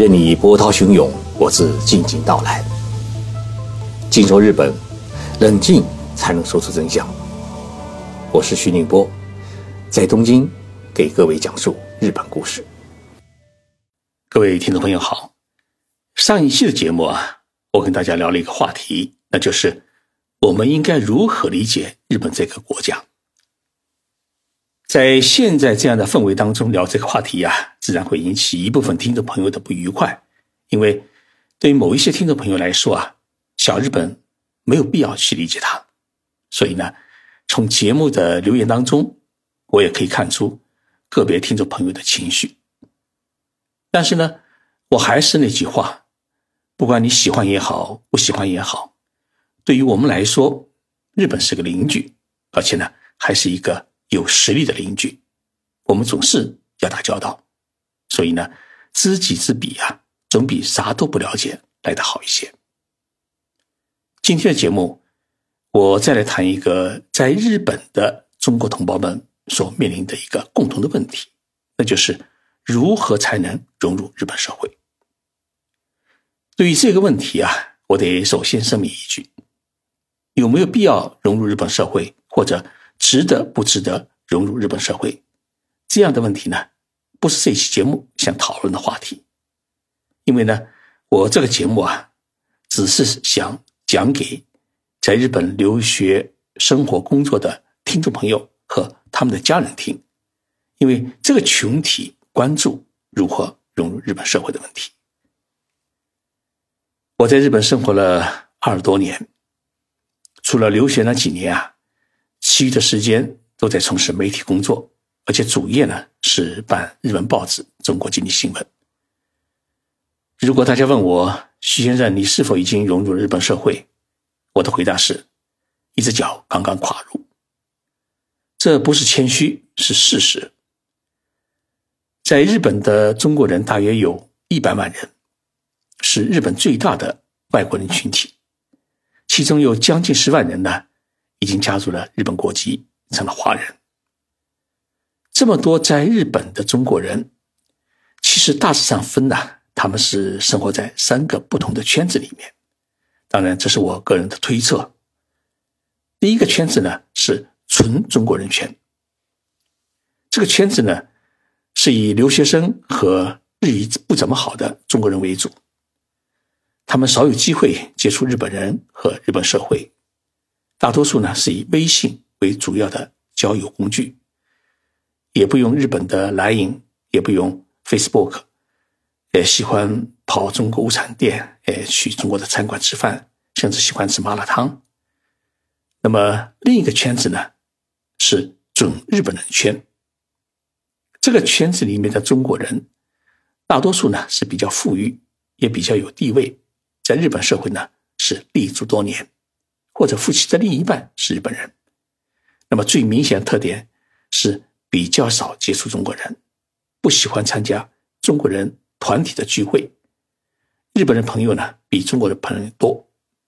任你波涛汹涌，我自静静到来。静说日本，冷静才能说出真相。我是徐宁波，在东京给各位讲述日本故事。各位听众朋友好，上一期的节目我跟大家聊了一个话题，那就是我们应该如何理解日本这个国家。在现在这样的氛围当中聊这个话题自然会引起一部分听众朋友的不愉快，因为对于某一些听众朋友来说小日本没有必要去理解它。所以呢，从节目的留言当中，我也可以看出个别听众朋友的情绪。但是呢，我还是那句话，不管你喜欢也好，不喜欢也好，对于我们来说，日本是个邻居，而且呢，还是一个有实力的邻居，我们总是要打交道。所以呢，知己知彼总比啥都不了解来得好一些。今天的节目，我再来谈一个在日本的中国同胞们所面临的一个共同的问题，那就是如何才能融入日本社会。对于这个问题我得首先声明一句，有没有必要融入日本社会，或者值得不值得融入日本社会，这样的问题呢，不是这期节目想讨论的话题。因为呢，我这个节目只是想讲给在日本留学、生活、工作的听众朋友和他们的家人听，因为这个群体关注如何融入日本社会的问题。我在日本生活了20多年，除了留学那几年其余的时间都在从事媒体工作，而且主业呢是办日本报纸《中国经济新闻》。如果大家问我，徐先生你是否已经融入日本社会，我的回答是，一只脚刚刚跨入。这不是谦虚，是事实。在日本的中国人大约有100万人，是日本最大的外国人群体，其中有将近10万人呢已经加入了日本国籍，成了华人。这么多在日本的中国人，其实大致上分他们是生活在3个不同的圈子里面。当然这是我个人的推测。第一个圈子呢是纯中国人圈，这个圈子呢是以留学生和日语不怎么好的中国人为主，他们少有机会接触日本人和日本社会，大多数呢是以微信为主要的交友工具，也不用日本的 LINE， 也不用 Facebook， 也喜欢跑中国物产店，去中国的餐馆吃饭，甚至喜欢吃麻辣烫。那么另一个圈子呢是准日本人圈，这个圈子里面的中国人大多数呢是比较富裕，也比较有地位，在日本社会呢是立足多年，或者夫妻的另一半是日本人。那么最明显的特点是比较少接触中国人，不喜欢参加中国人团体的聚会，日本人朋友呢比中国人朋友多。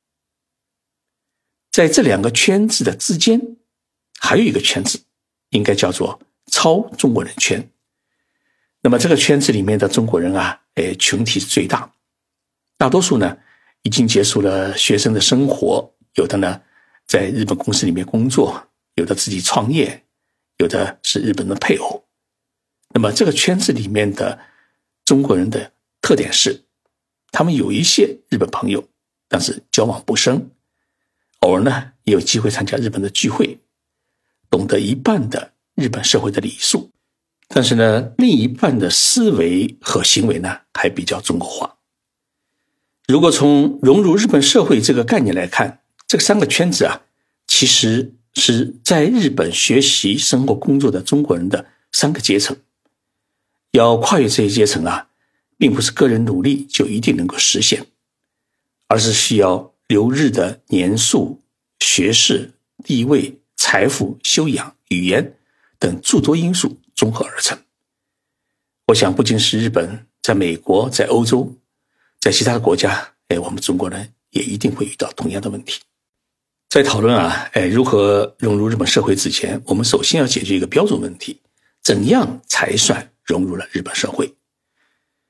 在这2个圈子的之间，还有一个圈子，应该叫做超中国人圈。那么这个圈子里面的中国人群体是最大，大多数呢已经结束了学生的生活，有的呢在日本公司里面工作，有的自己创业，有的是日本的配偶。那么这个圈子里面的中国人的特点是，他们有一些日本朋友，但是交往不深，偶尔呢也有机会参加日本的聚会，懂得一半的日本社会的礼数，但是呢另一半的思维和行为呢还比较中国化。如果从融入日本社会这个概念来看，这3个圈子其实是在日本学习、生活、工作的中国人的3个阶层。要跨越这些阶层并不是个人努力就一定能够实现，而是需要留日的年数、学识、地位、财富、修养、语言等诸多因素综合而成。我想不仅是日本，在美国，在欧洲，在其他的国家，我们中国人也一定会遇到同样的问题。在讨论如何融入日本社会之前，我们首先要解决一个标准问题，怎样才算融入了日本社会？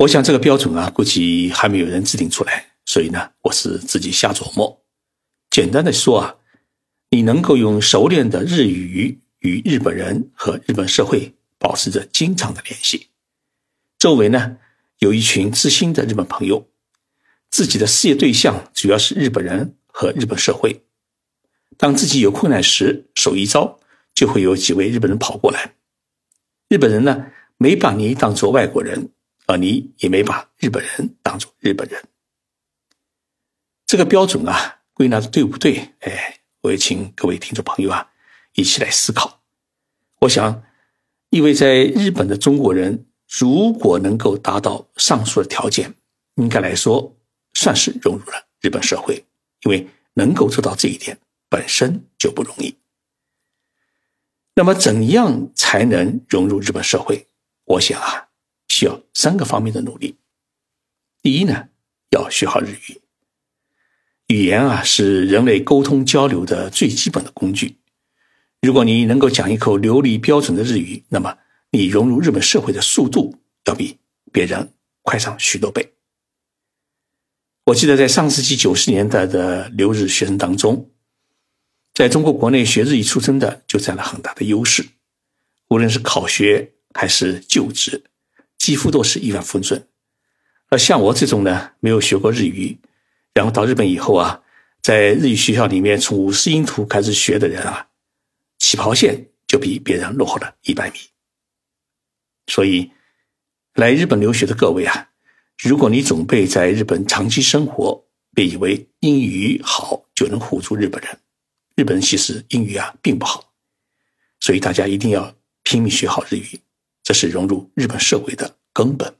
我想这个标准估计还没有人制定出来，所以呢，我是自己瞎琢磨。简单的说你能够用熟练的日语与日本人和日本社会保持着经常的联系，周围呢有一群知心的日本朋友，自己的事业对象主要是日本人和日本社会。当自己有困难时，手一招就会有几位日本人跑过来。日本人呢没把你当作外国人，而你也没把日本人当作日本人。这个标准归纳的对不对？我也请各位听众朋友一起来思考。我想，因为在日本的中国人如果能够达到上述的条件，应该来说算是融入了日本社会，因为能够做到这一点本身就不容易。那么怎样才能融入日本社会？我想需要3个方面的努力。第一呢，要学好日语。语言是人类沟通交流的最基本的工具。如果你能够讲一口流利标准的日语，那么你融入日本社会的速度要比别人快上许多倍。我记得在上世纪90年代的留日学生当中，在中国国内学日语出身的就占了很大的优势，无论是考学还是就职，几乎都是一帆风顺。而像我这种呢，没有学过日语，然后到日本以后在日语学校里面从50音图开始学的人起跑线就比别人落后了100米。所以来日本留学的各位如果你准备在日本长期生活，别以为英语好就能唬住日本人。日本人其实英语并不好，所以大家一定要拼命学好日语，这是融入日本社会的根本。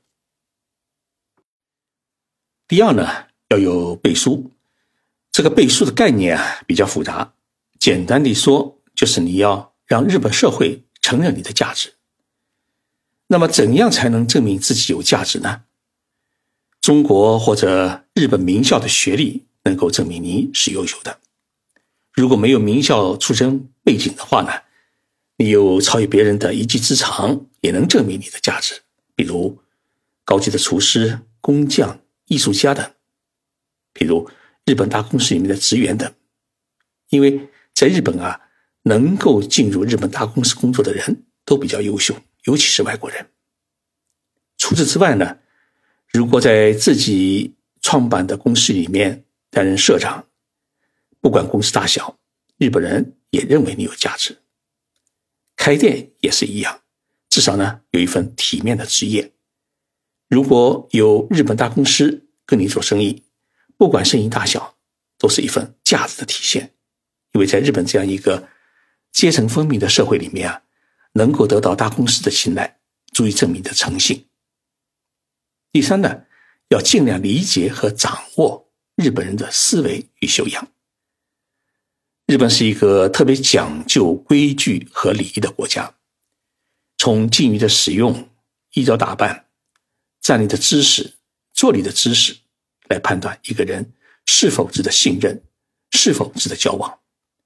第二呢，要有背书。这个背书的概念比较复杂，简单地说就是你要让日本社会承认你的价值。那么怎样才能证明自己有价值呢？中国或者日本名校的学历能够证明你是优秀的。如果没有名校出身背景的话呢，你有超越别人的一技之长也能证明你的价值，比如高级的厨师、工匠、艺术家等，比如日本大公司里面的职员等。因为在日本能够进入日本大公司工作的人都比较优秀，尤其是外国人。除此之外呢，如果在自己创办的公司里面担任社长，不管公司大小，日本人也认为你有价值。开店也是一样，至少呢有一份体面的职业。如果有日本大公司跟你做生意，不管生意大小，都是一份价值的体现。因为在日本这样一个阶层分明的社会里面能够得到大公司的青睐，足以证明你的诚信。第三呢，要尽量理解和掌握日本人的思维与修养。日本是一个特别讲究规矩和礼仪的国家，从敬语的使用、衣着打扮、站立的姿势、坐立的姿势来判断一个人是否值得信任，是否值得交往。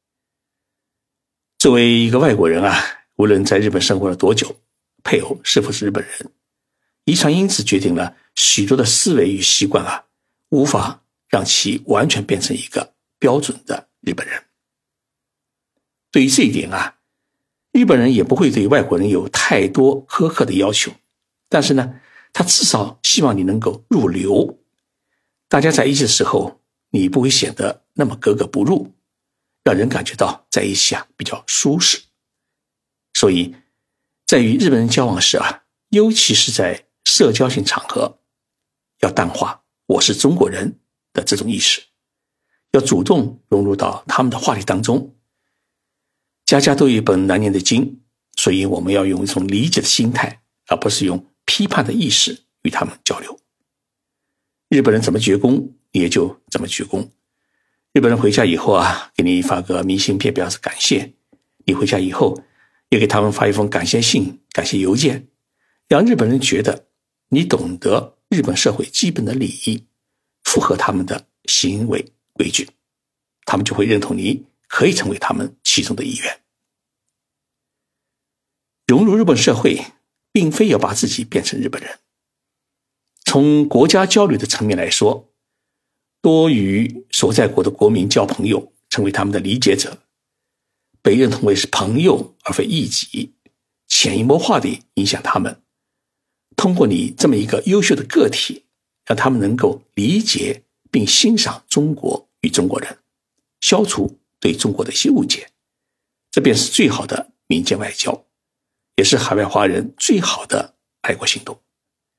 作为一个外国人无论在日本生活了多久，配偶是否是日本人，遗传因子决定了许多的思维与习惯无法让其完全变成一个标准的日本人。对于这一点日本人也不会对外国人有太多苛刻的要求，但是呢，他至少希望你能够入流。大家在一起的时候，你不会显得那么格格不入，让人感觉到在一起比较舒适。所以在与日本人交往时尤其是在社交性场合，要淡化我是中国人的这种意识，要主动融入到他们的话题当中。家家都有一本难念的经，所以我们要用一种理解的心态，而不是用批判的意识与他们交流。日本人怎么鞠躬，你也就怎么鞠躬。日本人回家以后给你发个明信片表示感谢，你回家以后也给他们发一封感谢信、感谢邮件，让日本人觉得你懂得日本社会基本的礼仪，符合他们的行为规矩，他们就会认同你可以成为他们其中的一员。融入日本社会并非要把自己变成日本人， 从国家交流的层面来说，多与所在国的国民交朋友，成为他们的理解者，被认同为是朋友而非异己，潜移默化地影响他们。通过你这么一个优秀的个体，让他们能够理解并欣赏中国与中国人，消除对中国的一些误解，这便是最好的民间外交，也是海外华人最好的爱国行动。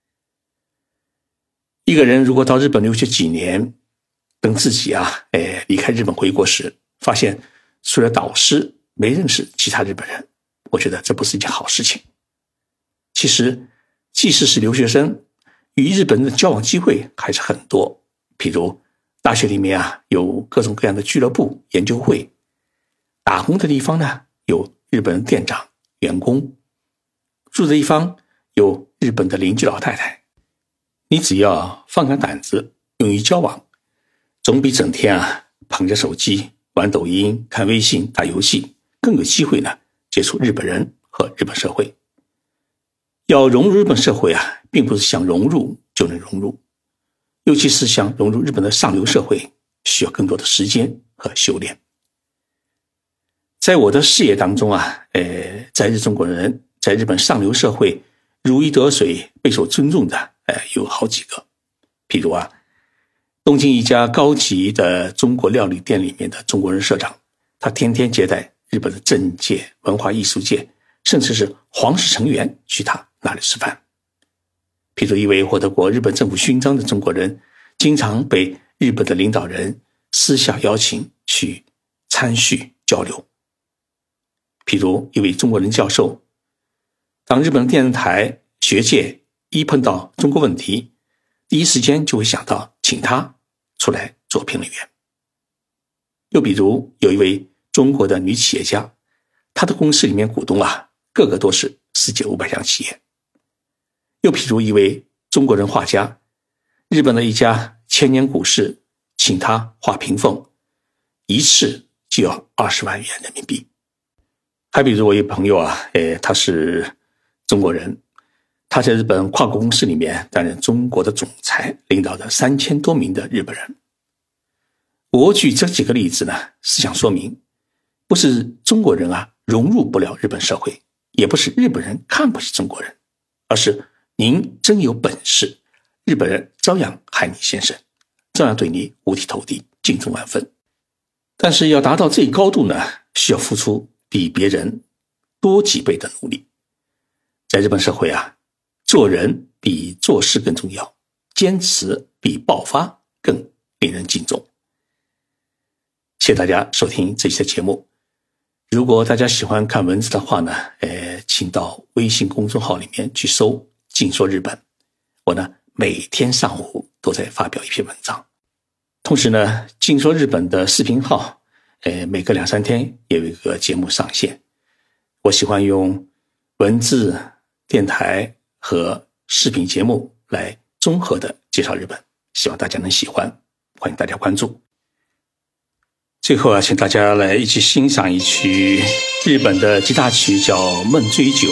一个人如果到日本留学几年，等自己离开日本回国时，发现除了导师没认识其他日本人，我觉得这不是一件好事情。其实即使是留学生，与日本人的交往机会还是很多，譬如大学里面有各种各样的俱乐部、研究会，打工的地方呢有日本人店长、员工，住的地方有日本的邻居老太太。你只要放开胆子，勇于交往，总比整天捧着手机玩抖音、看微信、打游戏更有机会呢接触日本人和日本社会。要融入日本社会并不是想融入就能融入，尤其是想融入日本的上流社会，需要更多的时间和修炼。在我的视野当中在日中国人在日本上流社会如鱼得水、备受尊重的有好几个。譬如东京一家高级的中国料理店里面的中国人社长，他天天接待日本的政界、文化艺术界，甚至是皇室成员去他那里吃饭。譬如一位获得过日本政府勋章的中国人，经常被日本的领导人私下邀请去参叙交流。譬如一位中国人教授，当日本电视台学界一碰到中国问题，第一时间就会想到请他出来做评论员。又比如有一位中国的女企业家，她的公司里面股东个个都是世界500强企业。又譬如一位中国人画家，日本的一家千年古市请他画屏风，一次就要20万元人民币。还比如我一朋友他是中国人，他在日本跨国公司里面担任中国的总裁，领导着3000多名的日本人。我举这几个例子呢，是想说明，不是中国人融入不了日本社会，也不是日本人看不起中国人，而是您真有本事，日本人照样喊你先生，照样对你五体投地，敬重万分。但是要达到这一高度呢，需要付出比别人多几倍的努力。在日本社会做人比做事更重要，坚持比爆发更令人敬重。谢谢大家收听这期的节目。如果大家喜欢看文字的话呢，请到微信公众号里面去搜静说日本。我呢每天上午都在发表一篇文章。同时呢，静说日本的视频号每隔2-3天也有一个节目上线。我喜欢用文字、电台和视频节目来综合的介绍日本，希望大家能喜欢，欢迎大家关注。最后请大家来一起欣赏一曲日本的吉他曲，叫《梦追酒》。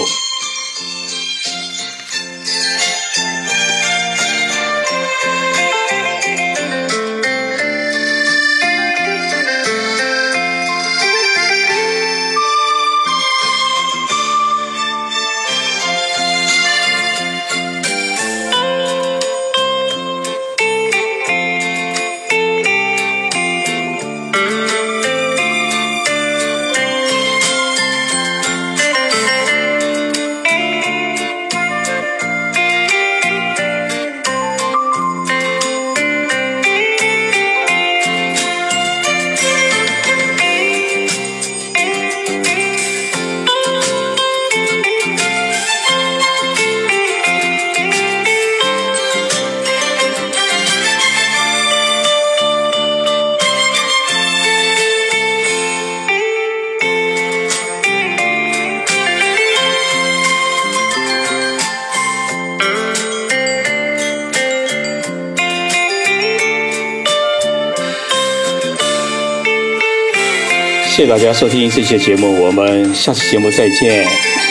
谢谢大家收听这期节目，我们下次节目再见。